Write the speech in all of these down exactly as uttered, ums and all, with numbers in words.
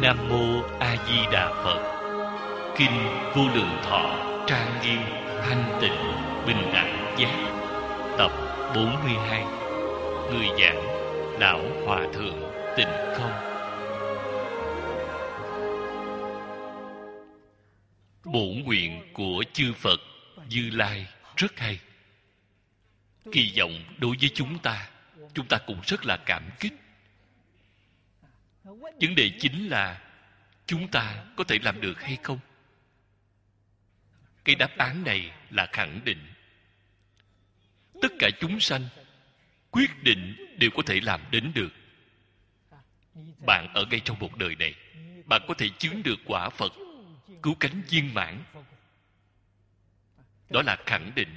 Nam Mô A Di Đà Phật. Kinh Vô Lượng Thọ trang nghiêm thanh tịnh bình đẳng giác. Tập bốn mươi hai. Người giảng Lão Hòa Thượng Tịnh Không. Bổn nguyện của chư Phật Như Lai rất hay. Kỳ vọng đối với chúng ta, chúng ta cũng rất là cảm kích. Vấn đề chính là chúng ta có thể làm được hay không? Cái đáp án này là khẳng định. Tất cả chúng sanh quyết định đều có thể làm đến được. Bạn ở ngay trong một đời này, bạn có thể chứng được quả Phật, cứu cánh viên mãn. Đó là khẳng định.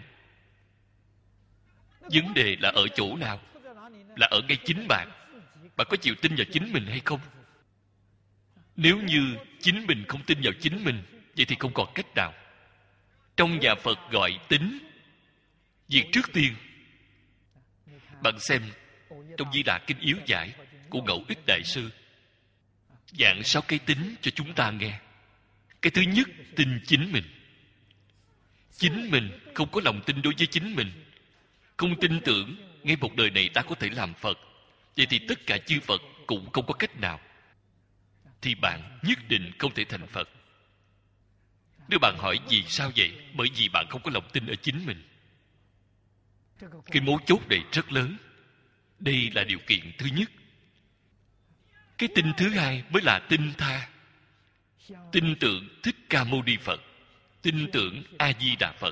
Vấn đề là ở chỗ nào? Là ở ngay chính bạn. Bạn có chịu tin vào chính mình hay không? Nếu như chính mình không tin vào chính mình, vậy thì không còn cách nào. Trong nhà Phật gọi tín. Việc trước tiên, bạn xem trong Di Đà Kinh Yếu Giải của Ngẫu Ích Đại Sư giảng sáu cái tín cho chúng ta nghe. Cái thứ nhất, tin chính mình. Chính mình không có lòng tin đối với chính mình, không tin tưởng ngay một đời này ta có thể làm Phật, vậy thì tất cả chư Phật cũng không có cách nào. Thì bạn nhất định không thể thành Phật. Nếu bạn hỏi vì sao vậy? Bởi vì bạn không có lòng tin ở chính mình. Cái mấu chốt này rất lớn. Đây là điều kiện thứ nhất. Cái tin thứ hai mới là tin tha. Tin tưởng Thích Ca Mâu Ni Phật, tin tưởng A Di Đà Phật.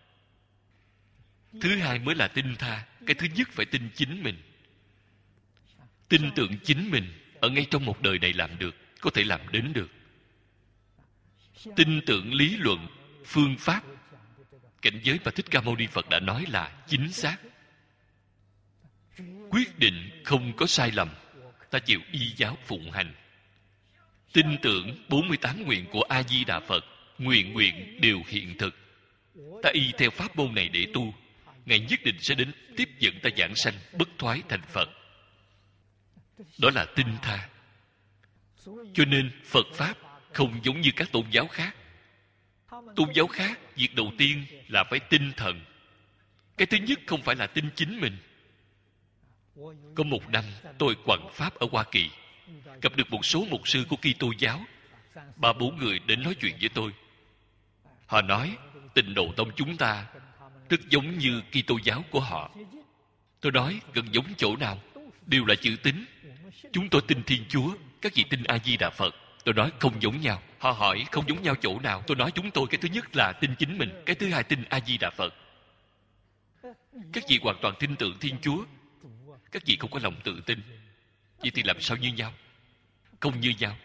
Thứ hai mới là tin tha. Cái thứ nhất phải tin chính mình. Tin tưởng chính mình ở ngay trong một đời này làm được, có thể làm đến được. Tin tưởng lý luận, phương pháp, cảnh giới mà Thích Ca Mâu Ni Phật đã nói là chính xác. Quyết định không có sai lầm, ta chịu y giáo phụng hành. Tin tưởng bốn mươi tám nguyện của A Di Đà Phật, nguyện nguyện đều hiện thực. Ta y theo pháp môn này để tu, Ngài nhất định sẽ đến tiếp dẫn ta giảng sanh bất thoái thành Phật. Đó là tin tha. Cho nên Phật Pháp không giống như các tôn giáo khác. Tôn giáo khác, việc đầu tiên là phải tin thần. Cái thứ nhất không phải là tin chính mình. Có một năm tôi quảng Pháp ở Hoa Kỳ, gặp được một số mục sư của Kitô giáo. Ba bốn người đến nói chuyện với tôi. Họ nói Tịnh Độ Tông chúng ta rất giống như Kitô giáo của họ. Tôi nói gần giống chỗ nào? Đều là chữ tín. Chúng tôi tin Thiên Chúa, các vị tin A Di Đà Phật. Tôi nói không giống nhau. Họ hỏi không giống nhau chỗ nào? Tôi nói chúng tôi cái thứ nhất là tin chính mình, cái thứ hai tin A Di Đà Phật. Các vị hoàn toàn tin tưởng Thiên Chúa, các vị không có lòng tự tin. Vậy thì làm sao như nhau? Không như nhau.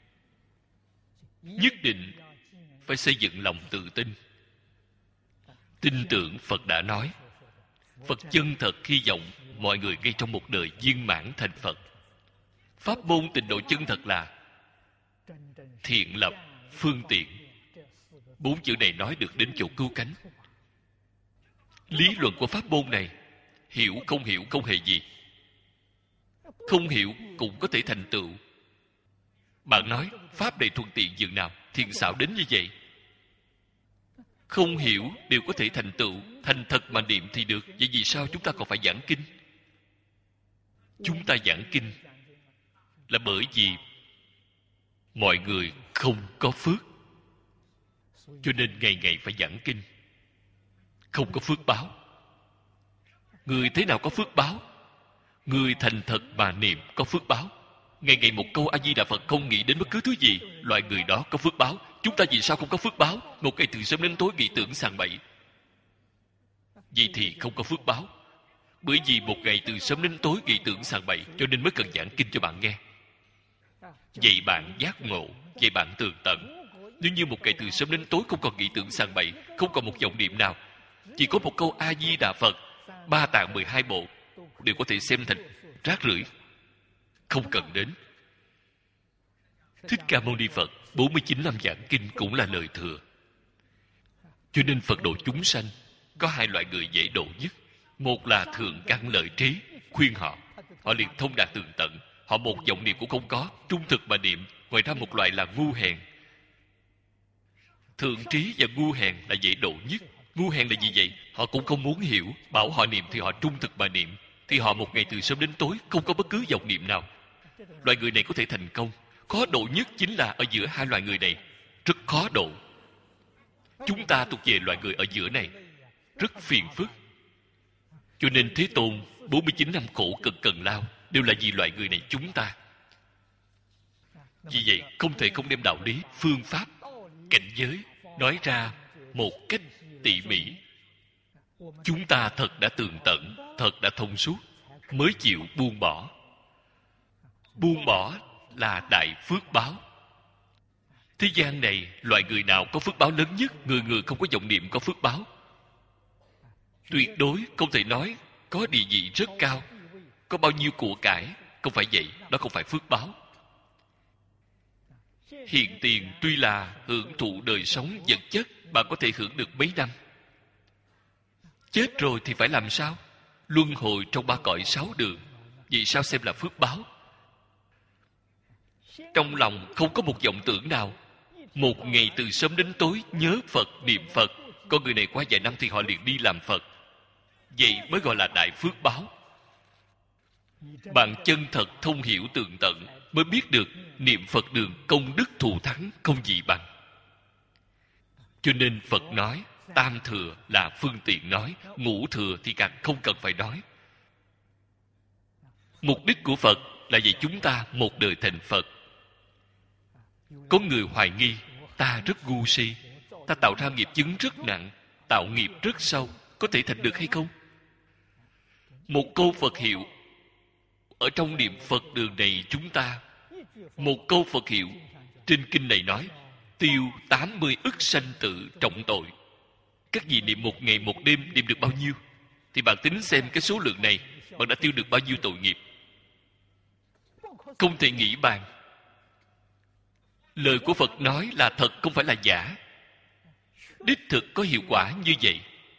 Nhất định phải xây dựng lòng tự tin. Tin tưởng Phật đã nói. Phật chân thật hy vọng mọi người ngay trong một đời viên mãn thành Phật. Pháp môn tịnh độ chân thật là thiện lập, phương tiện. Bốn chữ này nói được đến chỗ cứu cánh. Lý luận của pháp môn này, hiểu không hiểu không hề gì. Không hiểu cũng có thể thành tựu. Bạn nói pháp này thuận tiện dường nào, thiện xảo đến như vậy. Không hiểu đều có thể thành tựu, thành thật mà niệm thì được. Vậy vì sao chúng ta còn phải giảng kinh? Chúng ta giảng kinh là bởi vì mọi người không có phước, cho nên ngày ngày phải giảng kinh. Không có phước báo. Người thế nào có phước báo? Người thành thật mà niệm có phước báo. Ngày ngày một câu A Di Đà Phật, không nghĩ đến bất cứ thứ gì, loại người đó có phước báo. Chúng ta vì sao không có phước báo? Một ngày từ sớm đến tối nghĩ tưởng sàng bậy, vậy thì không có phước báo. Bởi vì một ngày từ sớm đến tối nghĩ tưởng sàng bậy, cho nên mới cần giảng kinh cho bạn nghe. Vậy bạn giác ngộ, vậy bạn tường tận. Nếu như một ngày từ sớm đến tối không còn nghĩ tưởng sàng bậy, không còn một vọng niệm nào, chỉ có một câu A Di Đà Phật, ba tạng mười hai bộ đều có thể xem thành rác rưởi, không cần đến. Thích Ca Mâu Ni Phật bốn mươi chín năm giảng kinh cũng là lời thừa. Cho nên Phật độ chúng sanh có hai loại người dễ độ nhất. Một là thượng căn lợi trí, khuyên họ, họ liền thông đạt tường tận. Họ một vọng niệm cũng không có, trung thực mà niệm, Ngoài ra một loại là ngu hèn. Thượng trí và ngu hèn là dễ độ nhất. Ngu hèn là gì vậy? Họ cũng không muốn hiểu. Bảo họ niệm thì họ trung thực mà niệm, thì họ một ngày từ sớm đến tối không có bất cứ vọng niệm nào. Loại người này có thể thành công. Khó độ nhất chính là ở giữa hai loại người này. Rất khó độ. Chúng ta thuộc về loại người ở giữa này, rất phiền phức. Cho nên Thế Tôn bốn mươi chín năm khổ cực cần lao đều là vì loại người này chúng ta. Vì vậy không thể không đem đạo lý, phương pháp, cảnh giới nói ra một cách tỉ mỉ. Chúng ta thật đã tường tận, thật đã thông suốt, mới chịu buông bỏ. Buông bỏ là đại phước báo. Thế gian này, loại người nào có phước báo lớn nhất? Người người không có vọng niệm có phước báo. Tuyệt đối không thể nói có địa vị rất cao, có bao nhiêu của cải. Không phải vậy, đó không phải phước báo. Hiện tiền tuy là hưởng thụ đời sống vật chất, bạn có thể hưởng được mấy năm. Chết rồi thì phải làm sao? Luân hồi trong ba cõi sáu đường. Vì sao xem là phước báo? Trong lòng không có một vọng tưởng nào. Một ngày từ sớm đến tối nhớ Phật, niệm Phật. Có người này qua vài năm thì họ liền đi làm Phật. Vậy mới gọi là đại phước báo. Bạn chân thật thông hiểu tường tận mới biết được niệm Phật đường công đức thù thắng không gì bằng. Cho nên Phật nói tam thừa là phương tiện nói, ngũ thừa thì càng không cần phải nói. Mục đích của Phật là vì chúng ta một đời thành Phật. Có người hoài nghi ta rất ngu si, ta tạo ra nghiệp chướng rất nặng, tạo nghiệp rất sâu, có thể thành được hay không? Một câu Phật hiệu ở trong niệm Phật đường này chúng ta, một câu Phật hiệu trên kinh này nói tiêu tám mươi ức sanh tử trọng tội. Các vị niệm một ngày một đêm niệm được bao nhiêu? Thì bạn tính xem cái số lượng này, bạn đã tiêu được bao nhiêu tội nghiệp? Không thể nghĩ bàn. Lời của Phật nói là thật, không phải là giả. Đích thực có hiệu quả như vậy.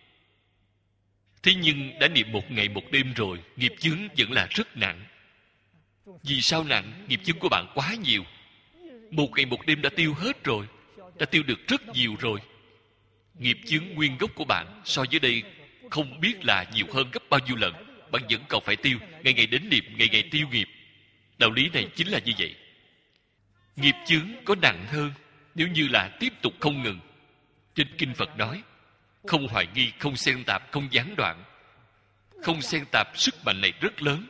Thế nhưng đã niệm một ngày một đêm rồi, nghiệp chướng vẫn là rất nặng. Vì sao nặng? Nghiệp chướng của bạn quá nhiều. Một ngày một đêm đã tiêu hết rồi, đã tiêu được rất nhiều rồi. Nghiệp chướng nguyên gốc của bạn so với đây không biết là nhiều hơn gấp bao nhiêu lần. Bạn vẫn còn phải tiêu, ngày ngày đến niệm, ngày ngày tiêu nghiệp. Đạo lý này chính là như vậy. Nghiệp chướng có nặng hơn nếu như là tiếp tục không ngừng. Trên kinh Phật nói không hoài nghi, không xen tạp, không gián đoạn. Không xen tạp sức mạnh này rất lớn.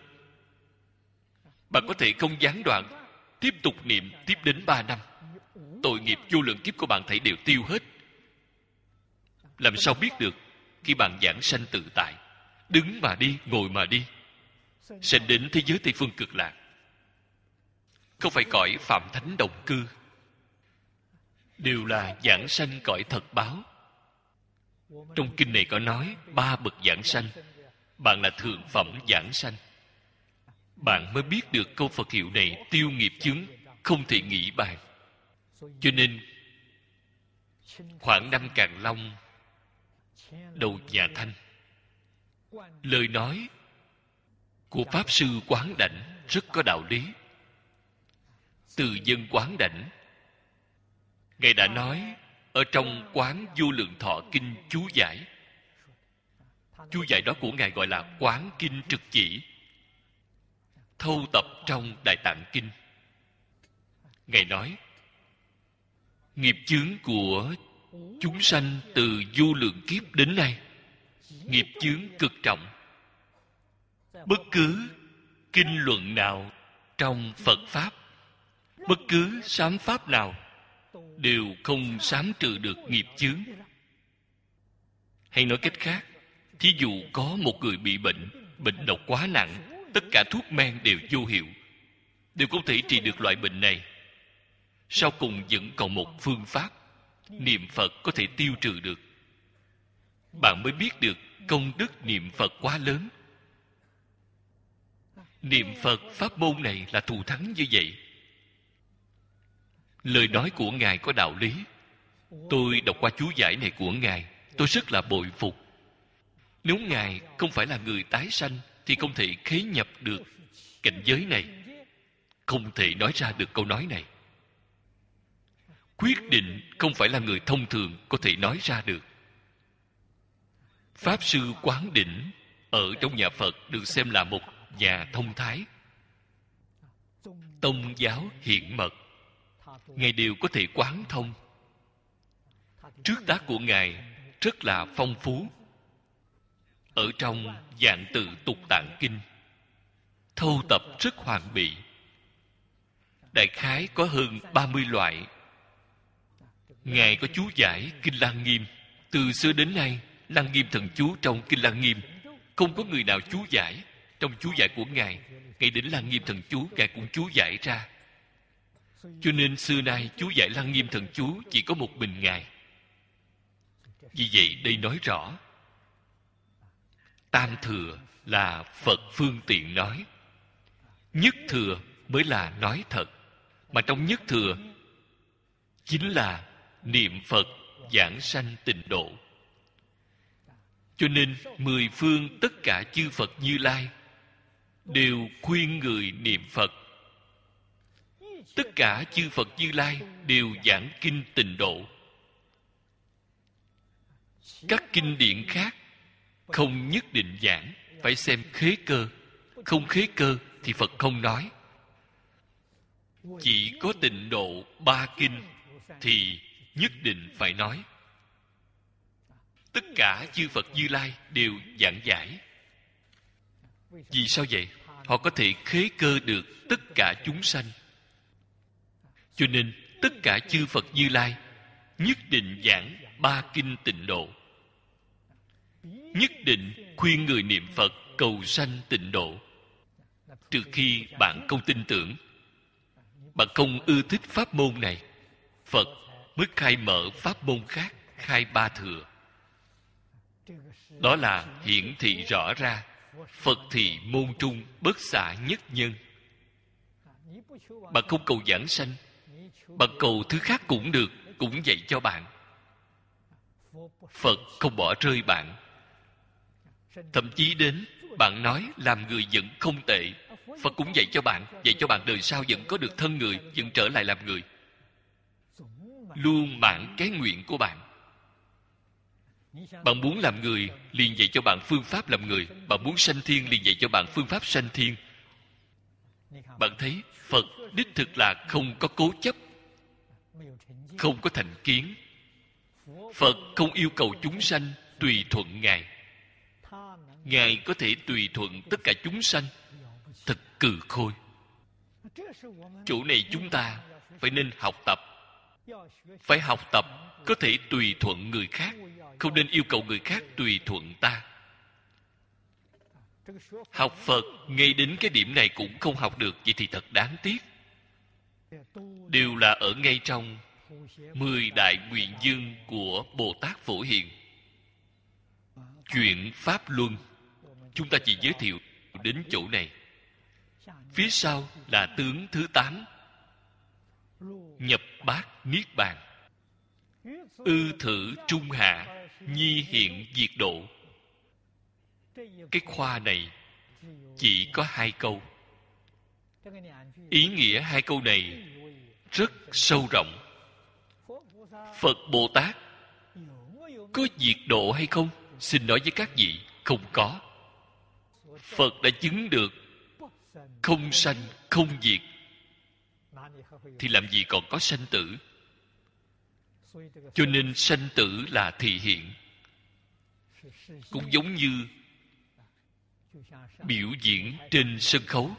Bạn có thể không gián đoạn tiếp tục niệm tiếp đến ba năm, tội nghiệp vô lượng kiếp của bạn thảy đều tiêu hết. Làm sao biết được? Khi bạn giảng sanh tự tại, đứng mà đi, ngồi mà đi, sẽ đến thế giới Tây Phương Cực Lạc. Không phải cõi Phạm Thánh Đồng Cư, đều là giảng sanh cõi thật báo. Trong kinh này có nói ba bậc giảng sanh. Bạn là thượng phẩm giảng sanh. Bạn mới biết được câu Phật hiệu này tiêu nghiệp chướng không thể nghĩ bàn. Cho nên khoảng năm Càn Long đầu nhà Thanh, lời nói của Pháp Sư Quán Đảnh rất có đạo lý. Từ dân Quán Đảnh, Ngài đã nói ở trong Quán Vô Lượng Thọ Kinh chú giải. Chú giải đó của Ngài gọi là Quán Kinh Trực Chỉ, thâu tập trong Đại Tạng Kinh. Ngài nói nghiệp chướng của chúng sanh từ vô lượng kiếp đến nay, nghiệp chướng cực trọng. Bất cứ kinh luận nào trong Phật Pháp, bất cứ sám Pháp nào đều không sám trừ được nghiệp chướng. Hay nói cách khác, thí dụ có một người bị bệnh, bệnh độc quá nặng, tất cả thuốc men đều vô hiệu, đều không thể trị được loại bệnh này. Sau cùng vẫn còn một phương pháp, niệm Phật có thể tiêu trừ được. Bạn mới biết được công đức niệm Phật quá lớn. Niệm Phật pháp môn này là thù thắng như vậy. Lời nói của Ngài có đạo lý. Tôi đọc qua chú giải này của Ngài, tôi rất là bội phục. Nếu Ngài không phải là người tái sanh thì không thể khế nhập được cảnh giới này, không thể nói ra được câu nói này. quyết định không phải là người thông thường có thể nói ra được. Pháp Sư Quán Đỉnh ở trong nhà Phật được xem là một nhà thông thái, tông giáo hiển mật. Ngài đều có thể quán thông. Trước tác của Ngài rất là phong phú. Ở trong Vạn Tự Tục Tạng Kinh, thâu tập rất hoàn bị. Đại khái có hơn ba mươi loại. Ngài có chú giải Kinh Lăng Nghiêm. Từ xưa đến nay, Lăng Nghiêm thần chú trong Kinh Lăng Nghiêm không có người nào chú giải. Trong chú giải của Ngài, ngay đến Lăng Nghiêm thần chú Ngài cũng chú giải ra. Cho nên xưa nay chú giải Lăng Nghiêm thần chú chỉ có một mình Ngài. Vì vậy đây nói rõ, tam thừa là Phật phương tiện nói, nhất thừa mới là nói thật. Mà trong nhất thừa chính là niệm Phật giảng sanh tịnh độ. Cho nên mười phương tất cả chư Phật Như Lai đều khuyên người niệm Phật. Tất cả chư Phật Như Lai đều giảng kinh tịnh độ. Các kinh điển khác không nhất định giảng, phải xem khế cơ. Không khế cơ thì Phật không nói. Chỉ có tịnh độ ba kinh thì nhất định phải nói. Tất cả chư Phật Như Lai đều giảng giải. Vì sao vậy? Họ có thể khế cơ được tất cả chúng sanh. Cho nên tất cả chư Phật Như Lai nhất định giảng ba kinh tịnh độ. Nhất định khuyên người niệm Phật cầu sanh tịnh độ. Trừ khi bạn không tin tưởng, bạn không ưa thích pháp môn này, Phật mới khai mở pháp môn khác, khai ba thừa. Đó là hiển thị rõ ra Phật thị môn trung bất xả nhất nhân. Bạn không cầu giảng sanh, bạn cầu thứ khác cũng được, cũng dạy cho bạn. Phật không bỏ rơi bạn. Thậm chí đến bạn nói làm người vẫn không tệ, Phật cũng dạy cho bạn, dạy cho bạn đời sau vẫn có được thân người, vẫn trở lại làm người. Luôn mãn cái nguyện của bạn. Bạn muốn làm người, liền dạy cho bạn phương pháp làm người. Bạn muốn sanh thiên, liền dạy cho bạn phương pháp sanh thiên. Bạn thấy Phật đích thực là không có cố chấp, không có thành kiến. Phật không yêu cầu chúng sanh tùy thuận Ngài. Ngài có thể tùy thuận tất cả chúng sanh. Thật cừ khôi. Chỗ này chúng ta phải nên học tập. Phải học tập có thể tùy thuận người khác, không nên yêu cầu người khác tùy thuận ta. Học Phật ngay đến cái điểm này cũng không học được, vậy thì thật đáng tiếc. Đều là ở ngay trong mười đại nguyện dương của Bồ Tát Phổ Hiền. Chuyện Pháp Luân chúng ta chỉ giới thiệu đến chỗ này. Phía sau là tướng thứ tám, nhập bát niết bàn. Ư thử trung hạ, nhi hiện diệt độ. Cái khoa này chỉ có hai câu. Ý nghĩa hai câu này rất sâu rộng. Phật Bồ Tát có diệt độ hay không? Xin nói với các vị, không có. Phật đã chứng được không sanh không diệt, thì làm gì còn có sanh tử? Cho nên sanh tử là thị hiện. Cũng giống như biểu diễn trên sân khấu.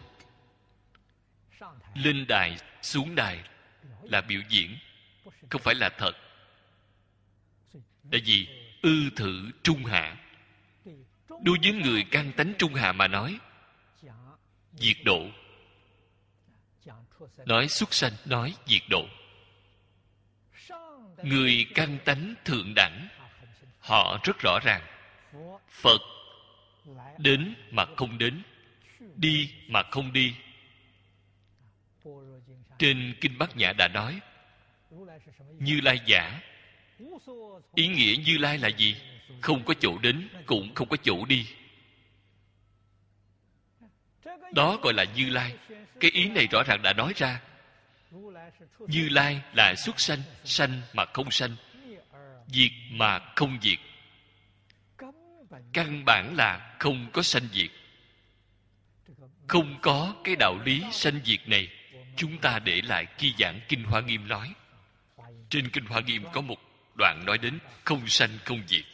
Lên đài, xuống đài là biểu diễn, không phải là thật. Tại vì ư thử trung hạ. Đối với người căn tánh trung hạ mà nói, diệt độ. Nói xuất sanh, nói diệt độ. Người căn tánh thượng đẳng, họ rất rõ ràng. Phật đến mà không đến, đi mà không đi. Trên Kinh Bát Nhã đã nói, Như Lai giả. Ý nghĩa Như Lai là gì? Không có chỗ đến, cũng không có chỗ đi. Đó gọi là Như Lai. Cái ý này rõ ràng đã nói ra. Như Lai là xuất sanh, sanh mà không sanh, diệt mà không diệt. Căn bản là không có sanh diệt. Không có cái đạo lý sanh diệt này, chúng ta để lại khi giảng Kinh Hoa Nghiêm nói. Trên Kinh Hoa Nghiêm có một đoạn nói đến không sanh không diệt.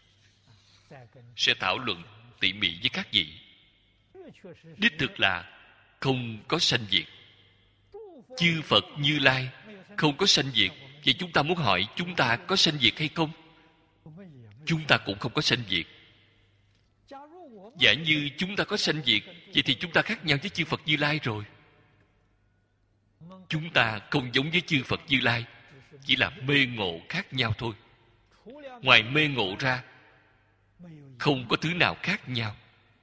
Sẽ thảo luận tỉ mỉ với các vị. Đích thực là không có sanh diệt. Chư Phật Như Lai không có sanh diệt. Vậy chúng ta muốn hỏi chúng ta có sanh diệt hay không? Chúng ta cũng không có sanh diệt. Giả như chúng ta có sanh diệt, vậy thì chúng ta khác nhau với chư Phật Như Lai rồi. Chúng ta không giống với chư Phật Như Lai, chỉ là mê ngộ khác nhau thôi. Ngoài mê ngộ ra, không có thứ nào khác nhau.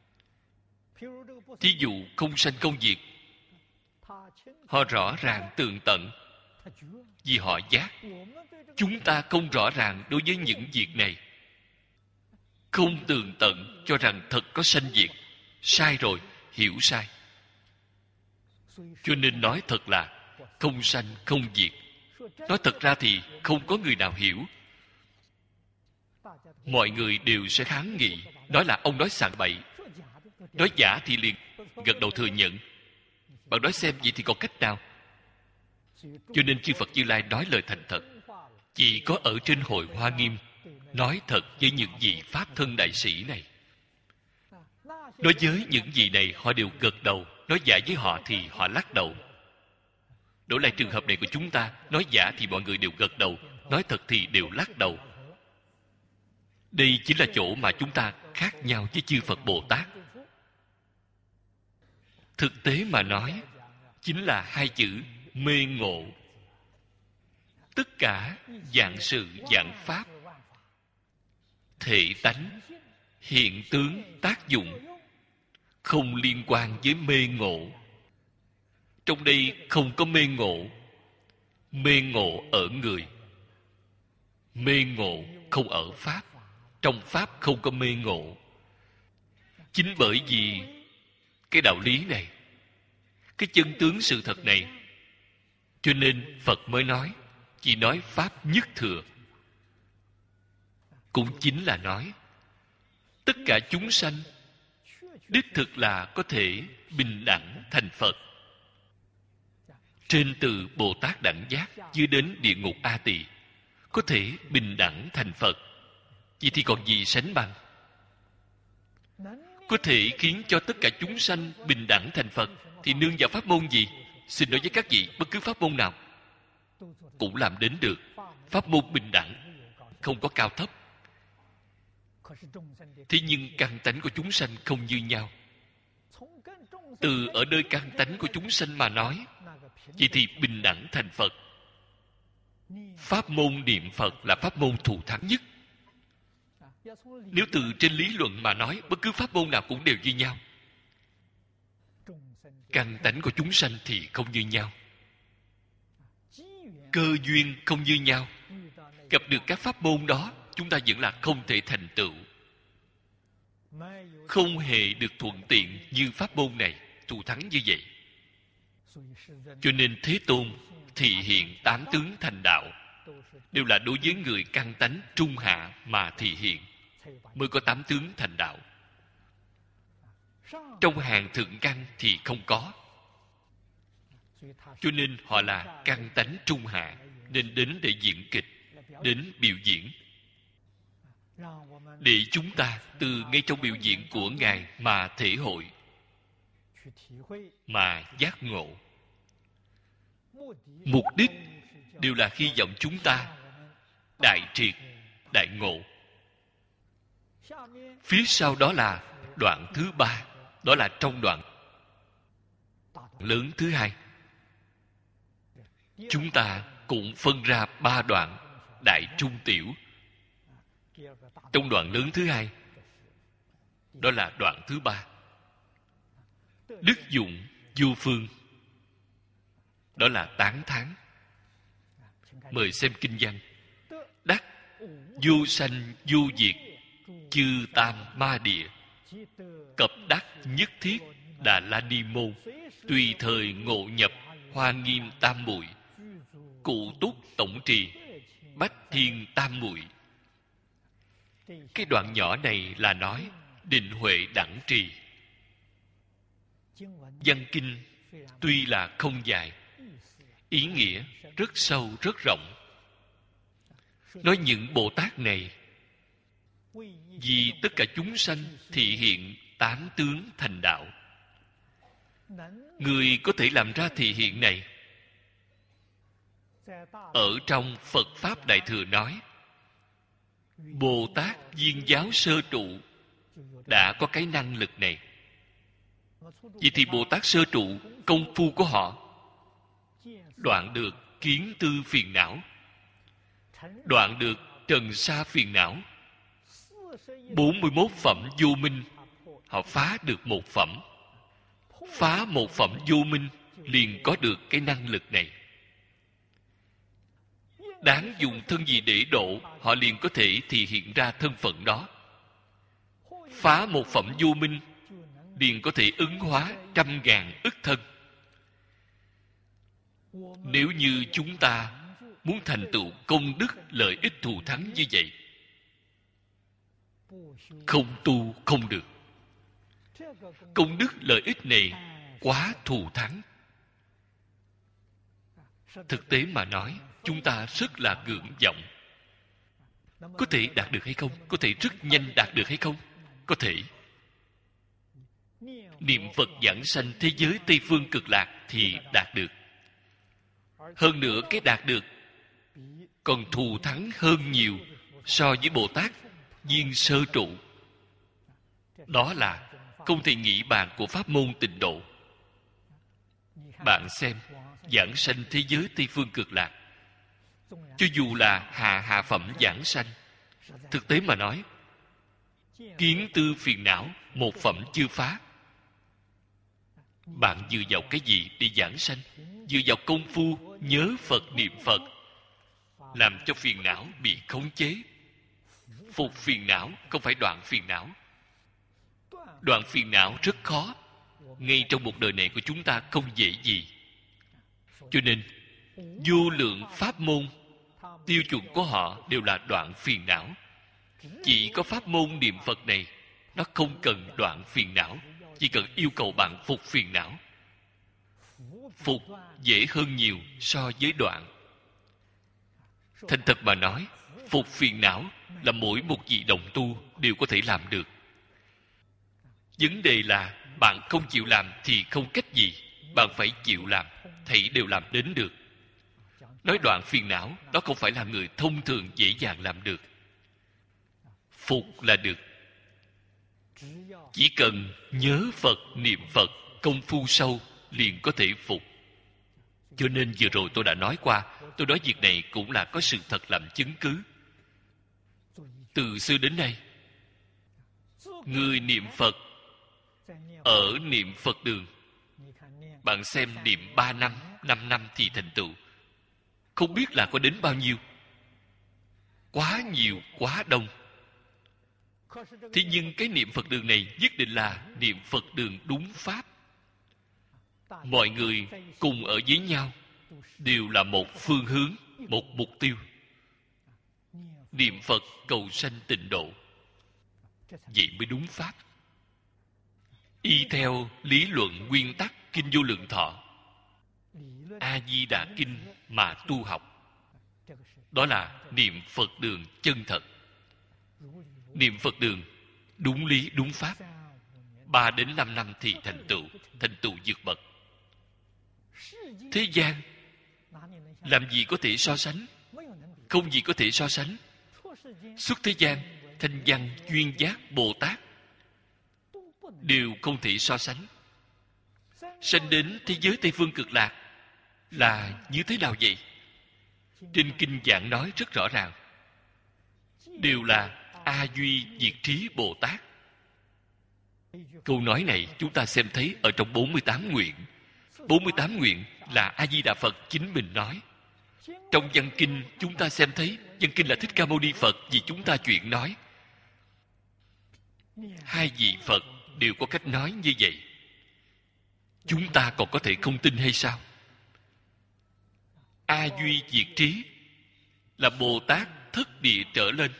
Thí dụ không sanh không diệt, họ rõ ràng tường tận vì họ giác. Chúng ta không rõ ràng đối với những việc này, không tường tận cho rằng thật có sanh diệt. Sai rồi, hiểu sai. Cho nên nói thật là không sanh không diệt. Nói thật ra thì không có người nào hiểu. Mọi người đều sẽ kháng nghị, nói là ông nói sàng bậy. Nói giả thì liền gật đầu thừa nhận. Bạn nói xem vậy thì còn cách nào? Cho nên chư Phật Như Lai nói lời thành thật. Chỉ có ở trên hội Hoa Nghiêm nói thật với những vị Pháp thân đại sĩ này. Nói với những vị này họ đều gật đầu. Nói giả với họ thì họ lắc đầu. Đổi lại trường hợp này của chúng ta, nói giả thì mọi người đều gật đầu, nói thật thì đều lắc đầu. Đây chính là chỗ mà chúng ta khác nhau với chư Phật Bồ Tát. Thực tế mà nói, chính là hai chữ mê ngộ. Tất cả dạng sự dạng pháp, thể tánh, hiện tướng, tác dụng không liên quan với mê ngộ. Trong đây không có mê ngộ. Mê ngộ ở người, mê ngộ không ở pháp. Trong pháp không có mê ngộ. Chính bởi vì cái đạo lý này, cái chân tướng sự thật này, cho nên Phật mới nói, chỉ nói pháp nhất thừa. Cũng chính là nói tất cả chúng sanh đích thực là có thể bình đẳng thành Phật. Trên từ Bồ Tát Đẳng Giác dưới đến địa ngục A Tỳ, có thể bình đẳng thành Phật. Vậy thì còn gì sánh bằng? Có thể khiến cho tất cả chúng sanh bình đẳng thành Phật thì nương vào pháp môn gì? Xin nói với các vị, bất cứ pháp môn nào cũng làm đến được. Pháp môn bình đẳng, không có cao thấp. Thế nhưng căn tánh của chúng sanh không như nhau. Từ ở nơi căn tánh của chúng sanh mà nói, vậy thì bình đẳng thành Phật. Pháp môn niệm Phật là pháp môn thù thắng nhất. Nếu từ trên lý luận mà nói, bất cứ pháp môn nào cũng đều như nhau. Căn tánh của chúng sanh thì không như nhau. Cơ duyên không như nhau. Gặp được các pháp môn đó, chúng ta vẫn là không thể thành tựu. Không hề được thuận tiện như pháp môn này, thù thắng như vậy. Cho nên Thế Tôn thị hiện tám tướng thành đạo, đều là đối với người căn tánh trung hạ mà thị hiện, mới có tám tướng thành đạo. Trong hàng thượng căn thì không có. Cho nên họ là căn tánh trung hạ, nên đến để diễn kịch, đến biểu diễn, để chúng ta từ ngay trong biểu diễn của Ngài mà thể hội, mà giác ngộ. Mục đích đều là hy vọng chúng ta đại triệt, đại ngộ. Phía sau đó là đoạn thứ ba, đó là trong đoạn lớn thứ hai. Chúng ta cũng phân ra ba đoạn đại trung tiểu. Trong đoạn lớn thứ hai, đó là đoạn thứ ba. Đức dụng vô phương, đó là tán thán. Mời xem kinh văn. Đắc vô sanh vô diệt, chư tam ma địa, cập đắc nhất thiết đà la ni môn, tùy thời ngộ nhập, Hoa Nghiêm tam muội, Cụ Túc tổng trì, Bách Thiên tam muội. Cái đoạn nhỏ này là nói định huệ đẳng trì. Văn kinh tuy là không dài, ý nghĩa rất sâu rất rộng. Nói những Bồ Tát này vì tất cả chúng sanh thị hiện tám tướng thành đạo. Người có thể làm ra thị hiện này, ở trong Phật Pháp Đại Thừa nói, Bồ Tát Viên Giáo sơ trụ đã có cái năng lực này. Vậy thì Bồ Tát sơ trụ, công phu của họ đoạn được kiến tư phiền não, đoạn được trần sa phiền não. Bốn mươi mốt phẩm vô minh, họ phá được một phẩm. Phá một phẩm vô minh liền có được cái năng lực này. Đáng dùng thân gì để độ, họ liền có thể thị hiện ra thân phận đó. Phá một phẩm vô minh liền có thể ứng hóa trăm ngàn ức thân. Nếu như chúng ta muốn thành tựu công đức lợi ích thù thắng như vậy, không tu không được. Công đức lợi ích này quá thù thắng. Thực tế mà nói, chúng ta rất là gượng vọng. Có thể đạt được hay không? Có thể rất nhanh đạt được hay không? Có thể. Niệm Phật giảng sanh thế giới Tây Phương Cực Lạc thì đạt được. Hơn nữa cái đạt được còn thù thắng hơn nhiều so với Bồ Tát Viên sơ trụ. Đó là không thể nghĩ bàn của pháp môn Tịnh độ. Bạn xem, giảng sanh thế giới Tây Phương Cực Lạc, cho dù là hạ hạ phẩm giảng sanh, thực tế mà nói, kiến tư phiền não một phẩm chưa phá. Bạn dựa vào cái gì để giảng sanh? Dựa vào công phu nhớ Phật niệm Phật, làm cho phiền não bị khống chế. Phục phiền não, không phải đoạn phiền não. Đoạn phiền não rất khó. Ngay trong một đời này của chúng ta không dễ gì. Cho nên vô lượng pháp môn, tiêu chuẩn của họ đều là đoạn phiền não. Chỉ có pháp môn niệm Phật này, nó không cần đoạn phiền não, chỉ cần yêu cầu bạn phục phiền não. Phục dễ hơn nhiều so với đoạn. Thành thật mà nói, phục phiền não là mỗi một vị đồng tu đều có thể làm được. Vấn đề là bạn không chịu làm thì không cách gì. Bạn phải chịu làm, thảy đều làm đến được. Nói đoạn phiền não, đó không phải là người thông thường dễ dàng làm được. Phục là được. Chỉ cần nhớ Phật, niệm Phật, công phu sâu liền có thể phục. Cho nên vừa rồi tôi đã nói qua, tôi nói việc này cũng là có sự thật làm chứng cứ. Từ xưa đến nay, người niệm Phật ở niệm Phật đường, bạn xem niệm ba năm, năm năm thì thành tựu, không biết là có đến bao nhiêu. Quá nhiều, quá đông. Thế nhưng cái niệm Phật đường này nhất định là niệm Phật đường đúng pháp. Mọi người cùng ở với nhau đều là một phương hướng, một mục tiêu. Niệm Phật cầu sanh tịnh độ. Vậy mới đúng pháp. Y theo lý luận nguyên tắc Kinh Vô Lượng Thọ, A Di Đà Kinh mà tu học, đó là niệm Phật đường chân thật. Niệm Phật đường đúng lý đúng pháp, ba đến năm năm thì thành tựu, thành tựu vượt bậc. Thế gian làm gì có thể so sánh? Không gì có thể so sánh. Xuất thế gian, Thanh Văn, Duyên Giác, Bồ Tát đều không thể so sánh. Sanh đến thế giới Tây Phương Cực Lạc là như thế nào vậy? Trên kinh giảng nói rất rõ ràng, đều là A Duy Diệt Trí Bồ Tát. Câu nói này chúng ta xem thấy ở trong bốn mươi tám nguyện. bốn mươi tám nguyện là A Di Đà Phật chính mình nói. Trong văn kinh chúng ta xem thấy, văn kinh là Thích Ca Mâu Ni Phật vì chúng ta chuyện nói. Hai vị Phật đều có cách nói như vậy. Chúng ta còn có thể không tin hay sao? A duy diệt trí, là Bồ Tát thất địa trở lên.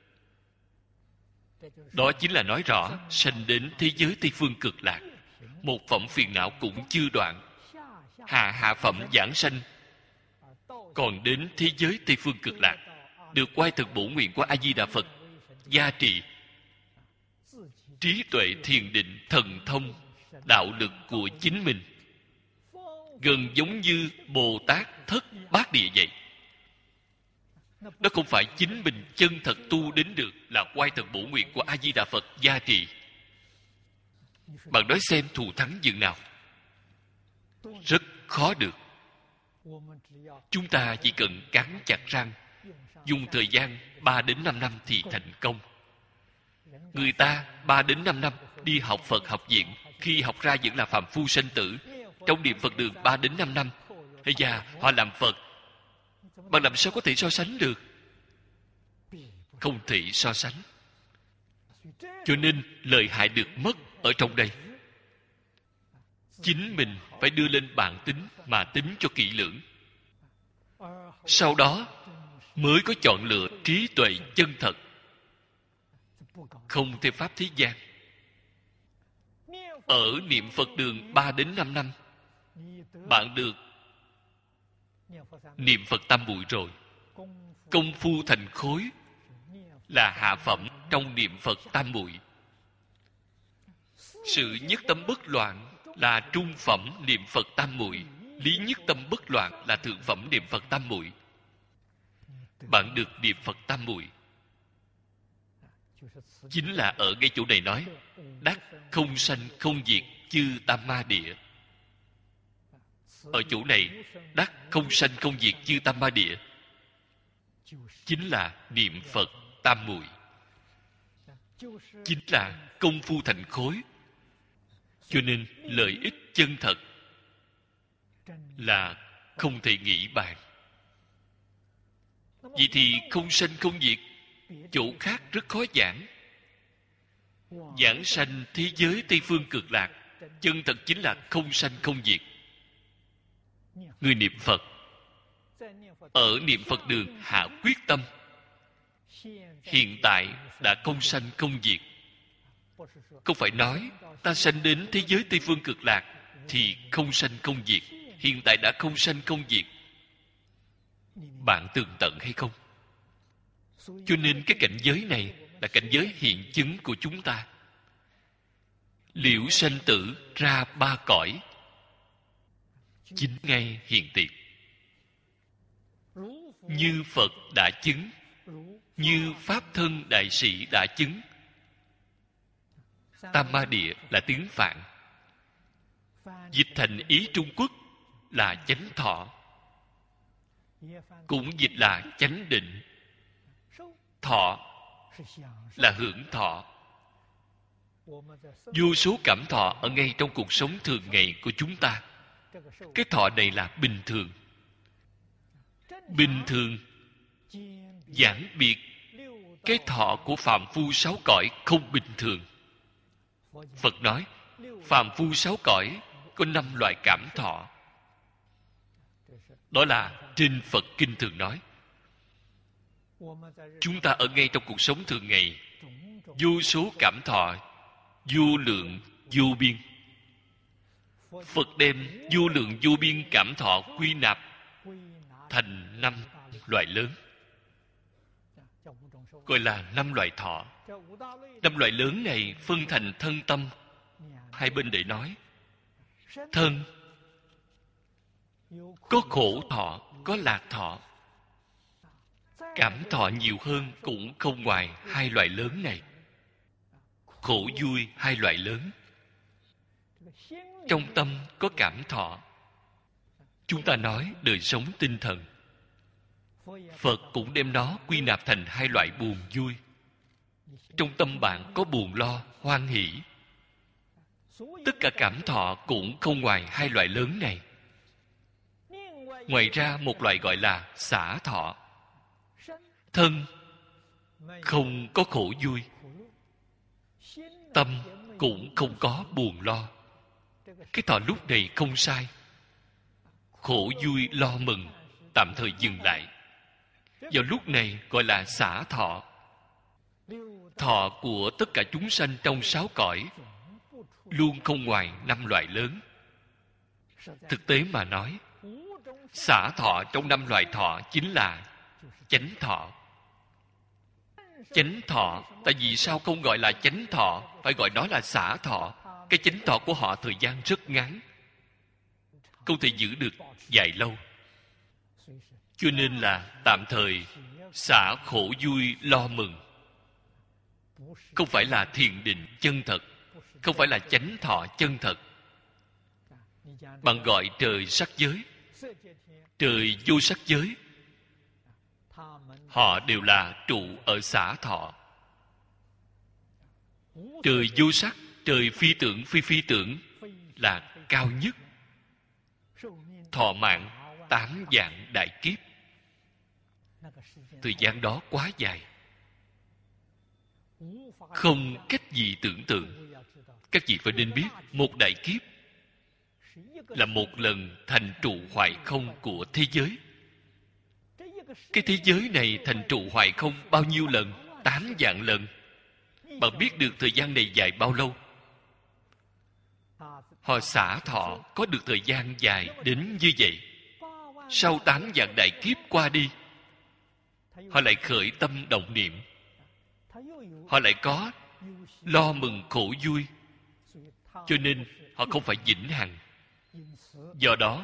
Đó chính là nói rõ sanh đến thế giới Tây Phương Cực Lạc, một phẩm phiền não cũng chưa đoạn, hạ hạ phẩm giảng sanh, còn đến thế giới Tây Phương Cực Lạc, được oai thực bổ nguyện của A Di Đà Phật gia trì, trí tuệ thiền định thần thông đạo lực của chính mình, gần giống như Bồ Tát thất bát địa vậy. Đó không phải chính mình chân thật tu đến được, là oai thực bổ nguyện của A Di Đà Phật gia trì. Bạn nói xem thù thắng dường nào? Rất khó được. Chúng ta chỉ cần cắn chặt răng, dùng thời gian ba đến năm năm thì thành công. Người ta ba đến năm năm đi học Phật học viện, khi học ra vẫn là phàm phu sanh tử. Trong niệm Phật đường ba đến năm năm, bây giờ họ làm Phật. Bạn làm sao có thể so sánh được? Không thể so sánh. Cho nên lợi hại được mất ở trong đây. Chính mình phải đưa lên bảng tính mà tính cho kỹ lưỡng. Sau đó mới có chọn lựa trí tuệ chân thật, không theo pháp thế gian. Ở niệm Phật đường ba đến năm năm, bạn được niệm Phật tam muội rồi. Công phu thành khối là hạ phẩm trong niệm Phật tam muội. Sự nhất tâm bất loạn là trung phẩm niệm Phật tam muội. Lý nhất tâm bất loạn là thượng phẩm niệm Phật tam muội. Bạn được niệm Phật tam muội, chính là ở ngay chỗ này nói đắc không sanh không diệt chư tam ma địa. Ở chỗ này đắc không sanh không diệt chư tam ma địa chính là niệm Phật tam muội, chính là công phu thành khối. Cho nên lợi ích chân thật là không thể nghĩ bàn. Vậy thì không sanh không diệt, chỗ khác rất khó giảng. Giảng sanh thế giới Tây Phương Cực Lạc, chân thật chính là không sanh không diệt. Người niệm Phật ở niệm Phật đường hạ quyết tâm, hiện tại đã không sanh không diệt. Không phải nói ta sanh đến thế giới Tây Phương Cực Lạc thì không sanh không diệt. Hiện tại đã không sanh không diệt. Bạn tường tận hay không? Cho nên cái cảnh giới này là cảnh giới hiện chứng của chúng ta. Liễu sanh tử ra ba cõi, chính ngay hiện tiền. Như Phật đã chứng, như Pháp thân đại sĩ đã chứng. Tam ma địa là tiếng Phạn, dịch thành ý Trung Quốc là chánh thọ, cũng dịch là chánh định. Thọ là hưởng thọ. Vô số cảm thọ ở ngay trong cuộc sống thường ngày của chúng ta. Cái thọ này là bình thường. Bình thường giảng biệt cái thọ của phàm phu sáu cõi không bình thường. Phật nói phàm phu sáu cõi có năm loại cảm thọ. Đó là trên Phật Kinh thường nói. Chúng ta ở ngay trong cuộc sống thường ngày, vô số cảm thọ, vô lượng vô biên. Phật đem vô lượng vô biên cảm thọ quy nạp thành năm loại lớn, gọi là năm loại thọ. Năm loại lớn này phân thành thân tâm. Hai bên để nói thân có khổ thọ, có lạc thọ. Cảm thọ nhiều hơn cũng không ngoài hai loại lớn này. Khổ vui hai loại lớn. Trong tâm có cảm thọ. Chúng ta nói đời sống tinh thần, Phật cũng đem nó quy nạp thành hai loại buồn vui. Trong tâm bạn có buồn lo, hoan hỷ. Tất cả cảm thọ cũng không ngoài hai loại lớn này. Ngoài ra một loại gọi là xả thọ. Thân không có khổ vui, tâm cũng không có buồn lo. Cái thọ lúc này không sai. Khổ vui lo mừng, tạm thời dừng lại. Vào lúc này gọi là xả thọ. Thọ của tất cả chúng sanh trong sáu cõi luôn không ngoài năm loại lớn. Thực tế mà nói, xả thọ trong năm loại thọ chính là chánh thọ. Chánh thọ, tại vì sao không gọi là chánh thọ, phải gọi nó là xả thọ? Cái chánh thọ của họ thời gian rất ngắn, không thể giữ được dài lâu. Cho nên là tạm thời xả khổ vui lo mừng. Không phải là thiền định chân thật, không phải là chánh thọ chân thật. Bạn gọi trời sắc giới, trời vô sắc giới, họ đều là trụ ở xả thọ. Trời vô sắc, trời phi tưởng phi phi tưởng là cao nhất. Thọ mạng tám vạn đại kiếp. Thời gian đó quá dài, không cách gì tưởng tượng. Các vị phải nên biết, một đại kiếp là một lần thành trụ hoại không của thế giới. Cái thế giới này thành trụ hoại không bao nhiêu lần? Tám vạn lần. Bạn biết được thời gian này dài bao lâu? Họ xả thọ có được thời gian dài đến như vậy. Sau tám vạn đại kiếp qua đi, họ lại khởi tâm động niệm, họ lại có lo mừng khổ vui, cho nên họ không phải vĩnh hằng. Do đó,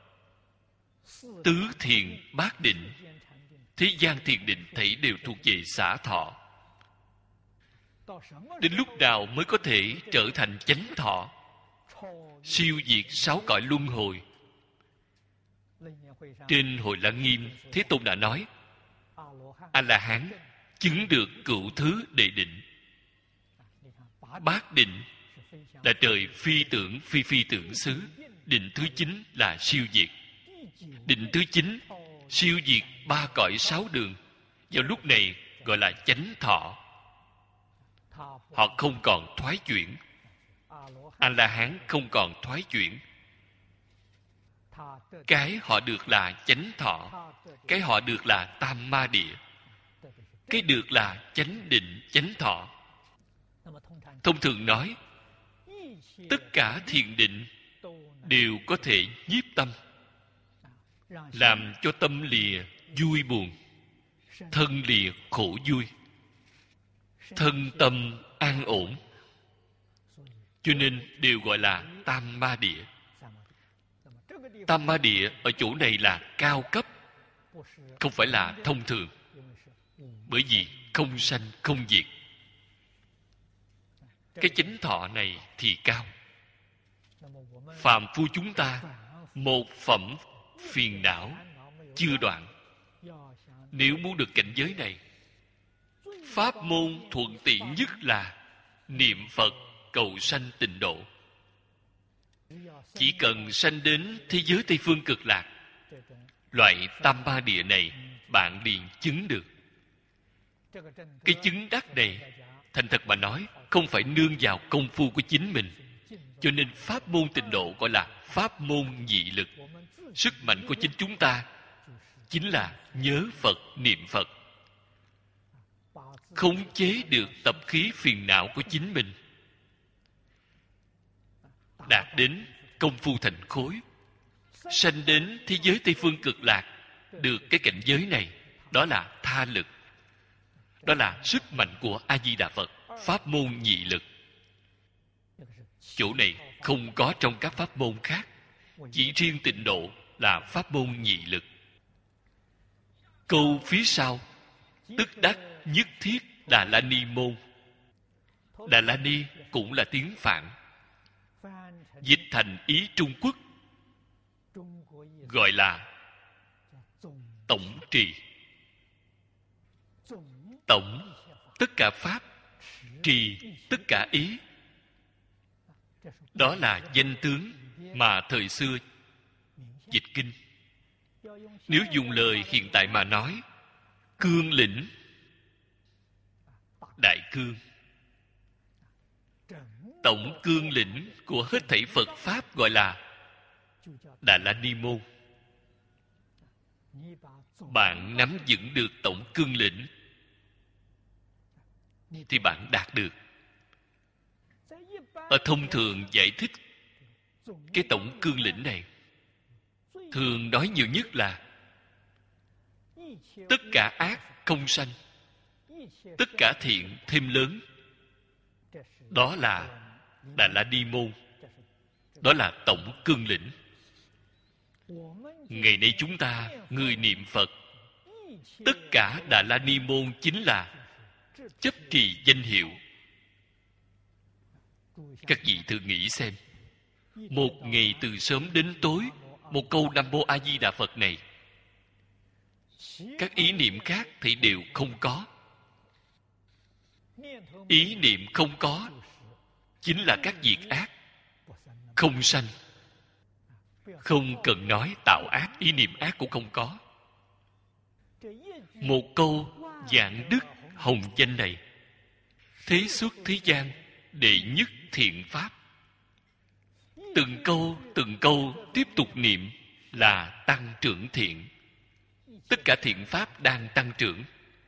tứ thiền bát định, thế gian thiền định thảy đều thuộc về xả thọ. Đến lúc nào mới có thể trở thành chánh thọ, siêu diệt sáu cõi luân hồi? Trên Hội Lăng Nghiêm, Thế Tôn đã nói, A-la-hán chứng được cửu thứ đệ định. Bát định là trời phi tưởng phi phi tưởng xứ. Định thứ chín là siêu diệt. Định thứ chín siêu diệt ba cõi sáu đường. Vào lúc này gọi là chánh thọ. Họ không còn thoái chuyển. A-la-hán không còn thoái chuyển. Cái họ được là chánh thọ, cái họ được là tam ma địa, cái được là chánh định chánh thọ. Thông thường nói, tất cả thiền định đều có thể nhiếp tâm, làm cho tâm lìa vui buồn, thân lìa khổ vui, thân tâm an ổn. Cho nên đều gọi là tam ma địa. Tam ma địa ở chỗ này là cao cấp, không phải là thông thường. Bởi vì không sanh không diệt. Cái chánh thọ này thì cao. Phàm phu chúng ta một phẩm phiền não chưa đoạn. Nếu muốn được cảnh giới này, pháp môn thuận tiện nhất là niệm Phật cầu sanh tịnh độ. Chỉ cần sanh đến thế giới Tây Phương Cực Lạc, loại tam ma địa này bạn liền chứng được. Cái chứng đắc này, thành thật mà nói, không phải nương vào công phu của chính mình. Cho nên pháp môn tịnh độ gọi là pháp môn nhị lực. Sức mạnh của chính chúng ta chính là nhớ Phật, niệm Phật, khống chế được tập khí phiền não của chính mình, đạt đến công phu thành khối, sanh đến thế giới Tây Phương Cực Lạc. Được cái cảnh giới này, đó là tha lực, đó là sức mạnh của A Di Đà Phật, pháp môn nhị lực. Chỗ này không có trong các pháp môn khác, chỉ riêng tịnh độ là pháp môn nhị lực. Câu phía sau, tức đắc nhất thiết Đà La Ni môn. Đà La Ni cũng là tiếng Phạn, dịch thành ý Trung Quốc gọi là tổng trì. Tổng tất cả pháp, trì tất cả ý. Đó là danh tướng mà thời xưa dịch kinh. Nếu dùng lời hiện tại mà nói, cương lĩnh, đại cương, tổng cương lĩnh của hết thảy Phật pháp gọi là Đà La Ni môn. bạn nắm vững được tổng cương lĩnh thì bạn đạt được. Ở thông thường giải thích cái tổng cương lĩnh này, thường nói nhiều nhất là tất cả ác không sanh, tất cả thiện thêm lớn. Đó là Đà La Ni Môn. Đó là tổng cương lĩnh. Ngày nay chúng ta, người niệm Phật, tất cả Đà La Ni Môn chính là chấp trì danh hiệu. Các vị thử nghĩ xem, một ngày từ sớm đến tối, một câu Nam Mô A Di Đà Phật này, các ý niệm khác thì đều không có. Ý niệm không có chính là các việc ác không sanh. Không cần nói tạo ác, ý niệm ác cũng không có. Một câu vạn đức hồng danh này, thế xuất thế gian đệ nhất thiện pháp. Từng câu từng câu tiếp tục niệm là tăng trưởng thiện. Tất cả thiện pháp đang tăng trưởng.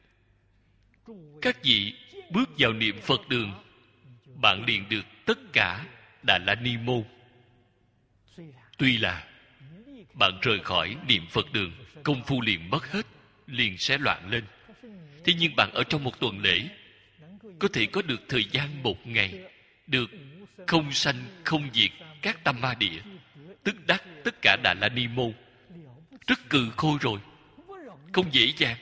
Các vị bước vào niệm Phật đường, bạn liền được tất cả Đà La Ni Môn. Tuy là bạn rời khỏi niệm Phật đường, công phu liền mất hết, liền sẽ loạn lên. Thế nhưng bạn ở trong một tuần lễ có thể có được thời gian một ngày, được không sanh không diệt các tam ma địa, tức đắc tất cả Đà La Ni Môn. Rất cừ khôi rồi, không dễ dàng.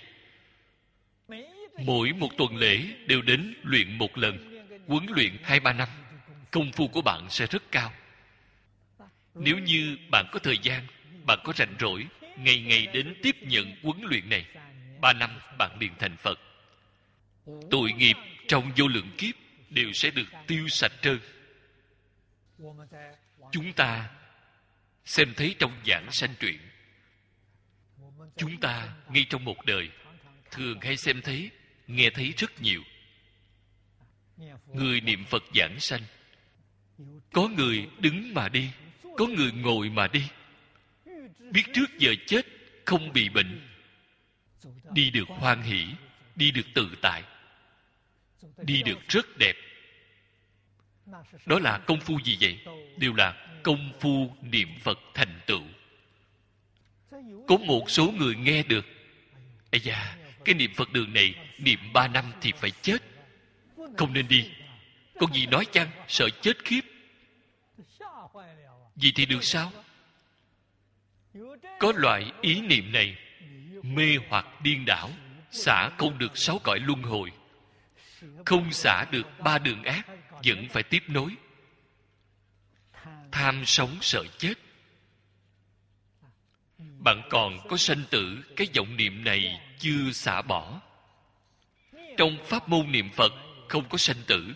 Mỗi một tuần lễ đều đến luyện một lần, huấn luyện hai ba năm, công phu của bạn sẽ rất cao. Nếu như bạn có thời gian, bạn có rảnh rỗi, ngày ngày đến tiếp nhận huấn luyện này, ba năm bạn liền thành Phật. Tội nghiệp trong vô lượng kiếp đều sẽ được tiêu sạch trơn. Chúng ta xem thấy trong giảng sanh truyện, chúng ta ngay trong một đời thường hay xem thấy, nghe thấy rất nhiều. Người niệm Phật giảng sanh, có người đứng mà đi, có người ngồi mà đi. Biết trước giờ chết không bị bệnh, đi được hoan hỷ, đi được tự tại, đi được rất đẹp. Đó là công phu gì vậy? Đều là công phu niệm Phật thành tựu. Có một số người nghe được, ây da, cái niệm Phật đường này niệm ba năm thì phải chết, không nên đi. Con gì nói chăng? Sợ chết khiếp. Vậy thì được sao? Có loại ý niệm này mê hoặc điên đảo, xả không được sáu cõi luân hồi, không xả được ba đường ác, vẫn phải tiếp nối. Tham sống sợ chết. Bạn còn có sanh tử, cái vọng niệm này chưa xả bỏ. Trong pháp môn niệm Phật không có sanh tử.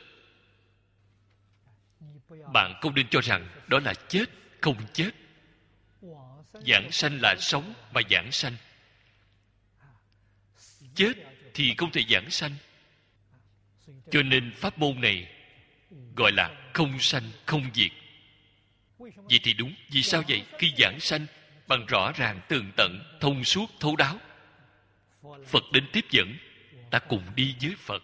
Bạn không nên cho rằng đó là chết, không chết. Giảng sanh là sống mà giảng sanh. Chết thì không thể giảng sanh. Cho nên pháp môn này gọi là không sanh không diệt. Vậy thì đúng. Vì sao vậy? Khi giảng sanh bằng rõ ràng tường tận, thông suốt, thấu đáo, Phật đến tiếp dẫn, ta cùng đi với Phật.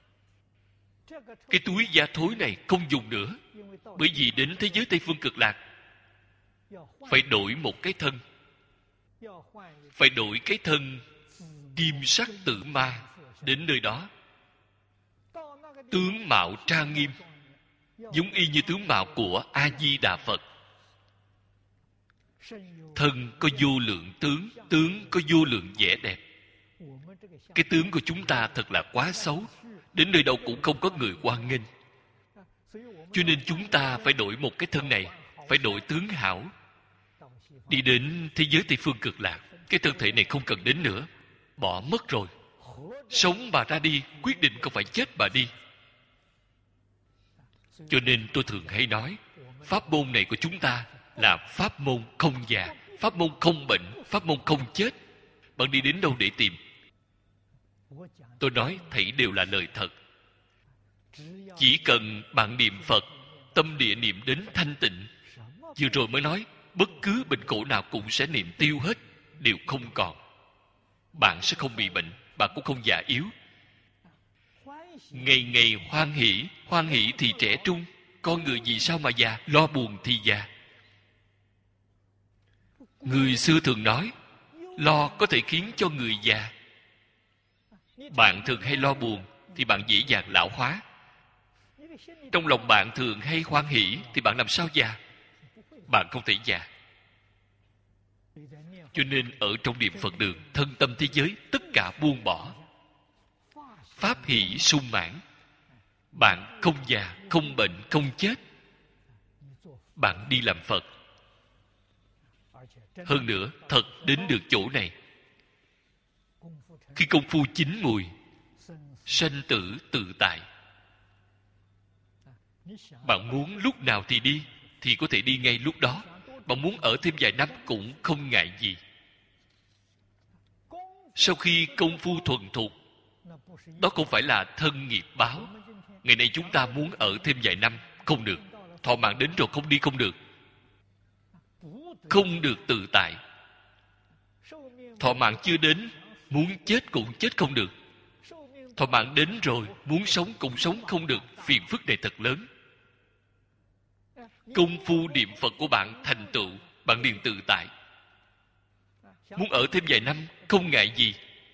Cái túi da thối này không dùng nữa, bởi vì đến thế giới Tây Phương Cực Lạc phải đổi một cái thân, phải đổi cái thân kim sắc tử ma. Đến nơi đó tướng mạo trang nghiêm, giống y như tướng mạo của A Di Đà Phật. Thân có vô lượng tướng, tướng có vô lượng vẻ đẹp. Cái tướng của chúng ta thật là quá xấu, đến nơi đâu cũng không có người hoan nghênh. Cho nên chúng ta phải đổi một cái thân này, phải đổi tướng hảo. Đi đến thế giới Tây Phương Cực Lạc, cái thân thể này không cần đến nữa, bỏ mất rồi. Sống mà ra đi, quyết định không phải chết mà đi. Cho nên tôi thường hay nói, pháp môn này của chúng ta là pháp môn không già, pháp môn không bệnh, pháp môn không chết. Bạn đi đến đâu để tìm? Tôi nói thảy đều là lời thật. Chỉ cần bạn niệm Phật, tâm địa niệm đến thanh tịnh. Vừa rồi mới nói, bất cứ bệnh khổ nào cũng sẽ niệm tiêu hết, đều không còn. bạn sẽ không bị bệnh, bạn cũng không già yếu. Ngày ngày hoan hỷ, hoan hỷ thì trẻ trung. Con người vì sao mà già? Lo buồn thì già. Người xưa thường nói, lo có thể khiến cho người già. Bạn thường hay lo buồn thì bạn dễ dàng lão hóa. Trong lòng bạn thường hay hoan hỷ thì bạn làm sao già? Bạn không thể già. Cho nên ở trong niệm Phật đường, thân tâm thế giới tất cả buông bỏ, pháp hỷ sung mãn. Bạn không già, không bệnh, không chết. Bạn đi làm Phật. Hơn nữa, thật đến được chỗ này, khi công phu chín mùi, sanh tử tự tại. Bạn muốn lúc nào thì đi, thì có thể đi ngay lúc đó. Bạn muốn ở thêm vài năm cũng không ngại gì. Sau khi công phu thuần thục, đó không phải là thân nghiệp báo. Ngày nay chúng ta muốn ở thêm vài năm, không được. Thọ mạng đến rồi không đi không được. Không được tự tại. Thọ mạng chưa đến, muốn chết cũng chết không được. Thọ mạng đến rồi, muốn sống cũng sống không được. Phiền phức này thật lớn. Công phu niệm Phật của bạn thành tựu, bạn liền tự tại. Muốn ở thêm vài năm, không ngại gì.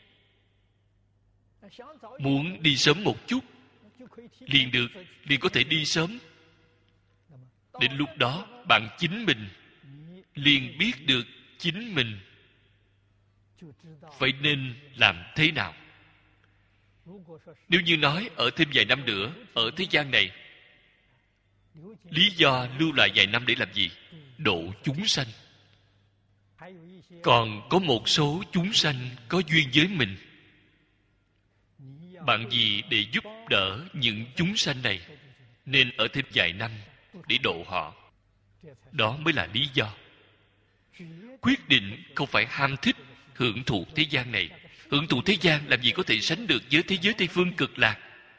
Muốn đi sớm một chút, liền được, liền có thể đi sớm. Đến lúc đó, bạn chính mình liền biết được chính mình phải nên làm thế nào. Nếu như nói ở thêm vài năm nữa, ở thế gian này, lý do lưu lại vài năm để làm gì? Độ chúng sanh. Còn có một số chúng sanh có duyên với mình. Bạn gì để giúp đỡ những chúng sanh này, nên ở thêm vài năm để độ họ. Đó mới là lý do. Quyết định không phải ham thích hưởng thụ thế gian này. Hưởng thụ thế gian làm gì có thể sánh được với thế giới Tây Phương Cực Lạc.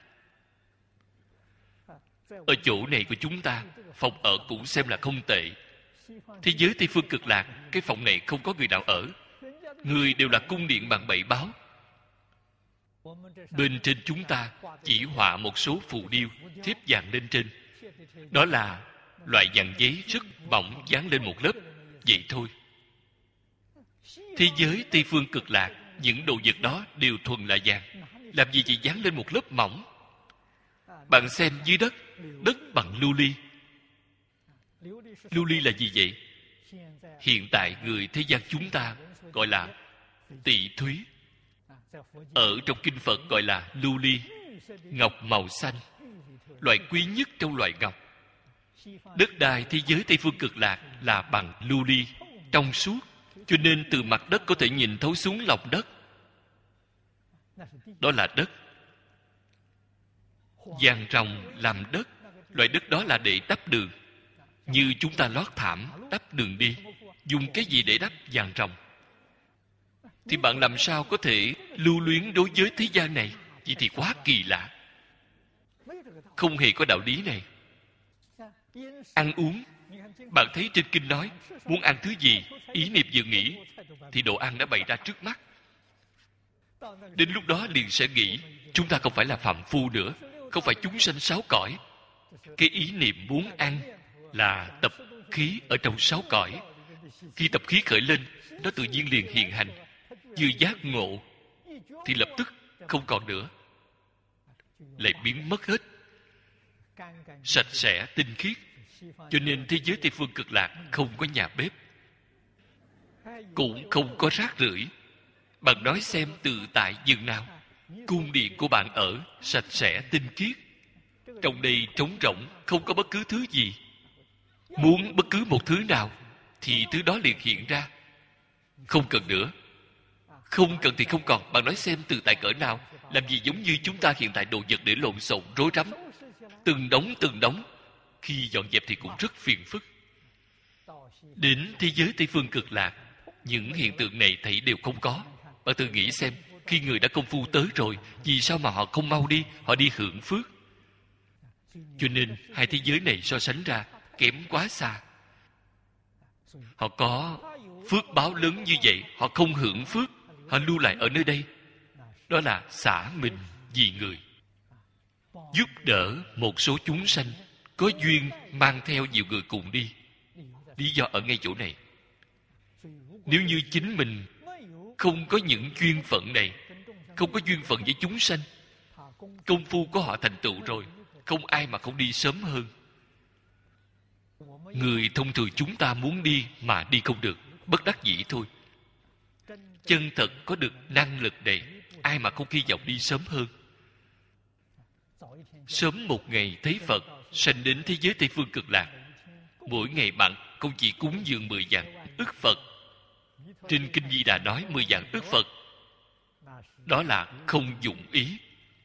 Ở chỗ này của chúng ta, phòng ở cũng xem là không tệ. Thế giới Tây Phương Cực Lạc, cái phòng này không có người nào ở. Người đều là cung điện bằng bảy báo. Bên trên chúng ta chỉ họa một số phù điêu, thép vàng lên trên. Đó là loại vàng giấy rất mỏng dán lên một lớp. Vậy thôi. Thế giới Tây Phương Cực Lạc, những đồ vật đó đều thuần là vàng. Làm gì chỉ dán lên một lớp mỏng? Bạn xem dưới đất, đất bằng lưu ly. Lưu ly là gì vậy? Hiện tại người thế gian chúng ta gọi là tỳ thúy. Ở trong kinh Phật gọi là lưu ly, ngọc màu xanh, loại quý nhất trong loại ngọc. Đất đai thế giới Tây Phương Cực Lạc là bằng lưu ly, trong suốt, cho nên từ mặt đất có thể nhìn thấu xuống lòng đất. Đó là đất. Vàng ròng làm đất. Loại đất đó là để đắp đường. Như chúng ta lót thảm, đắp đường đi, dùng cái gì để đắp vàng ròng? Thì bạn làm sao có thể lưu luyến đối với thế gian này? Vậy thì quá kỳ lạ. Không hề có đạo lý này. Ăn uống, bạn thấy trên kinh nói, muốn ăn thứ gì, ý niệm vừa nghĩ, thì đồ ăn đã bày ra trước mắt. Đến lúc đó liền sẽ nghĩ, chúng ta không phải là phàm phu nữa, không phải chúng sanh sáu cõi. Cái ý niệm muốn ăn là tập khí ở trong sáu cõi. Khi tập khí khởi lên, nó tự nhiên liền hiện hành. Vừa giác ngộ thì lập tức không còn nữa, lại biến mất hết, sạch sẽ tinh khiết. Cho nên thế giới Tây Phương Cực Lạc không có nhà bếp, cũng không có rác rưởi. Bạn nói xem tự tại dường nào? Cung điện của bạn ở sạch sẽ tinh khiết, trong đây trống rỗng, không có bất cứ thứ gì. Muốn bất cứ một thứ nào thì thứ đó liền hiện ra. Không cần nữa. Không cần thì không còn. Bạn nói xem tự tại cỡ nào? Làm gì giống như chúng ta hiện tại đồ vật để lộn xộn rối rắm, từng đống từng đống. Khi dọn dẹp thì cũng rất phiền phức. Đến thế giới Tây Phương Cực Lạc, những hiện tượng này thảy đều không có. Bạn tự nghĩ xem, khi người đã công phu tới rồi, vì sao mà họ không mau đi, họ đi hưởng phước? Cho nên hai thế giới này so sánh ra kém quá xa. Họ có phước báo lớn như vậy, họ không hưởng phước, họ lưu lại ở nơi đây, đó là xả mình vì người, giúp đỡ một số chúng sanh có duyên mang theo nhiều người cùng đi. Lý do ở ngay chỗ này. Nếu như chính mình không có những duyên phận này, không có duyên phận với chúng sanh, công phu của họ thành tựu rồi, không ai mà không đi sớm hơn. Người thông thường chúng ta muốn đi mà đi không được, bất đắc dĩ thôi. Chân thật có được năng lực này, ai mà không hy vọng đi sớm hơn. Sớm một ngày thấy Phật, sanh đến thế giới Tây Phương Cực Lạc. Mỗi ngày bạn không chỉ cúng dường mười vạn ức Phật. Trên Kinh Di Đà nói mười vạn ức Phật, đó là không dụng ý.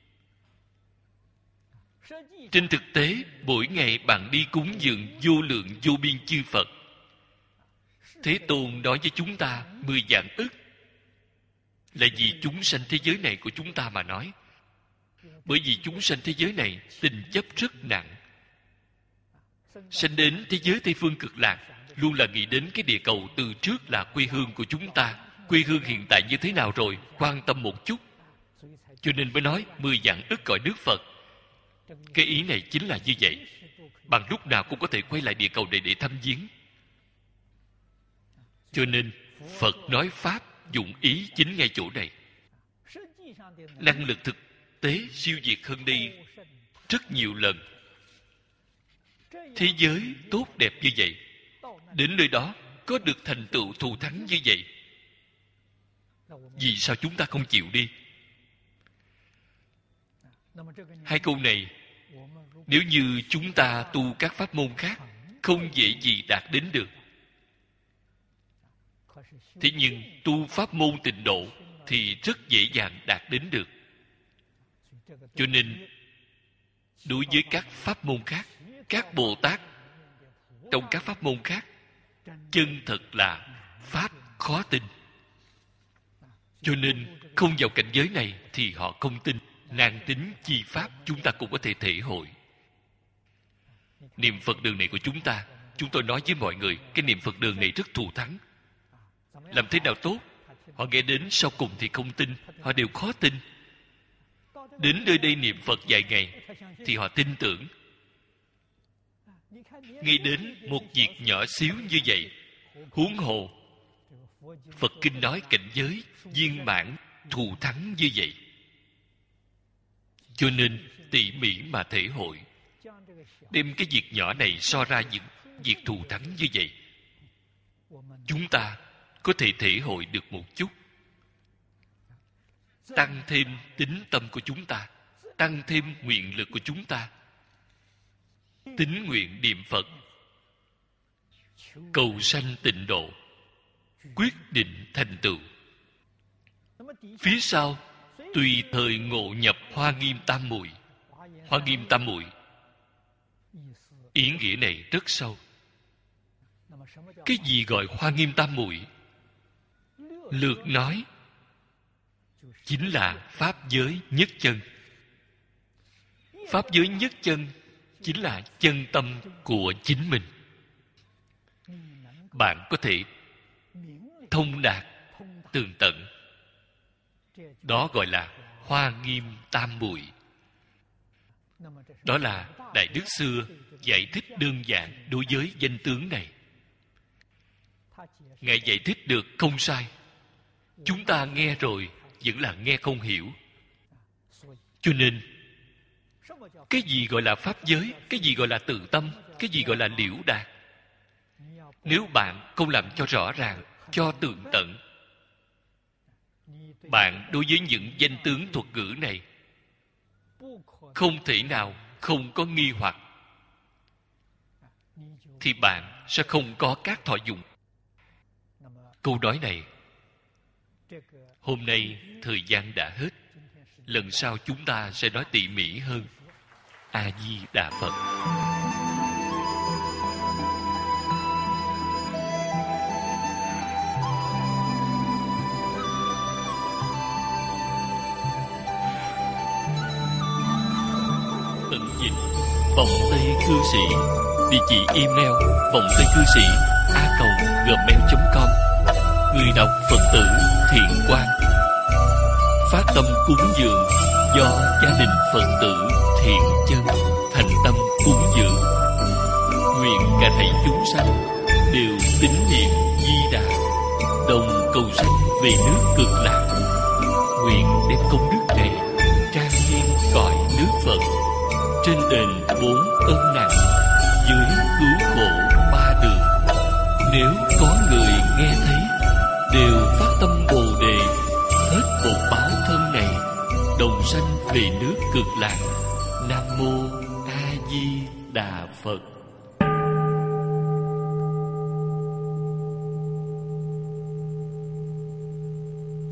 Trên thực tế, mỗi ngày bạn đi cúng dường vô lượng vô biên chư Phật. Thế Tôn nói với chúng ta mười vạn ức là vì chúng sanh thế giới này của chúng ta mà nói. Bởi vì chúng sanh thế giới này tình chấp rất nặng. Sanh đến thế giới Tây Phương Cực Lạc luôn là nghĩ đến cái địa cầu từ trước là quê hương của chúng ta. Quê hương hiện tại như thế nào rồi, quan tâm một chút. Cho nên mới nói mười vạn ức cõi nước Phật. Cái ý này chính là như vậy. Bằng lúc nào cũng có thể quay lại địa cầu này để thăm viếng. Cho nên Phật nói Pháp dụng ý chính ngay chỗ này. Năng lực thực tế siêu việt hơn đi rất nhiều lần. Thế giới tốt đẹp như vậy, đến nơi đó có được thành tựu thù thắng như vậy, vì sao chúng ta không chịu đi? Hai câu này, nếu như chúng ta tu các pháp môn khác, không dễ gì đạt đến được. Thế nhưng tu pháp môn tịnh độ thì rất dễ dàng đạt đến được. Cho nên đối với các pháp môn khác, các Bồ Tát trong các pháp môn khác, chân thật là pháp khó tin. Cho nên không vào cảnh giới này thì họ không tin. Nan tính chi pháp chúng ta cũng có thể thể hội. Niệm Phật đường này của chúng ta, chúng tôi nói với mọi người, cái niệm Phật đường này rất thù thắng. Làm thế nào tốt? Họ nghe đến sau cùng thì không tin, họ đều khó tin. Đến nơi đây niệm Phật vài ngày thì họ tin tưởng. Nghĩ đến một việc nhỏ xíu như vậy, huống hồ Phật Kinh nói cảnh giới viên mãn thù thắng như vậy. Cho nên tỉ mỉ mà thể hội, đem cái việc nhỏ này so ra những việc thù thắng như vậy, chúng ta có thể thể hội được một chút, tăng thêm tín tâm của chúng ta, tăng thêm nguyện lực của chúng ta, tín nguyện niệm Phật, cầu sanh tịnh độ, quyết định thành tựu. Phía sau tùy thời ngộ nhập Hoa Nghiêm Tam Muội. Hoa Nghiêm Tam Muội ý nghĩa này rất sâu. Cái gì gọi Hoa Nghiêm Tam Muội? Lược nói chính là pháp giới nhất chân. Pháp giới nhất chân chính là chân tâm của chính mình. Bạn có thể thông đạt tường tận, đó gọi là Hoa Nghiêm Tam Muội. Đó là Đại Đức xưa giải thích đơn giản đối với danh tướng này. Ngài giải thích được không sai. Chúng ta nghe rồi vẫn là nghe không hiểu. Cho nên cái gì gọi là pháp giới, cái gì gọi là tự tâm, cái gì gọi là liễu đạt, nếu bạn không làm cho rõ ràng, cho tường tận, bạn đối với những danh tướng thuật ngữ này không thể nào không có nghi hoặc, thì bạn sẽ không có các thọ dụng. Câu nói này, hôm nay thời gian đã hết, lần sau chúng ta sẽ nói tỉ mỉ hơn. A Di Đà Phật. Tận dịch Vọng Tây Cư Sĩ. Địa chỉ email vọng tây cư sĩ a còng gmail chấm com. Người đọc Phật tử Thiện Quang. phát tâm cúng dường do gia đình Phật tử thiện chân thành tâm cúng dường. Nguyện cả thảy chúng sanh đều tín niệm Di Đà, đồng cầu sanh về nước Cực Lạc. Nguyện đem công đức này trang nghiêm cõi nước Phật, trên đền bốn ân nặng, dưới cứu khổ ba đường. Nếu có người nghe thấy đều phát tâm Bồ Đề, hết bột báo thân này, đồng sanh về nước Cực Lạc. Nam mô A Di Đà Phật.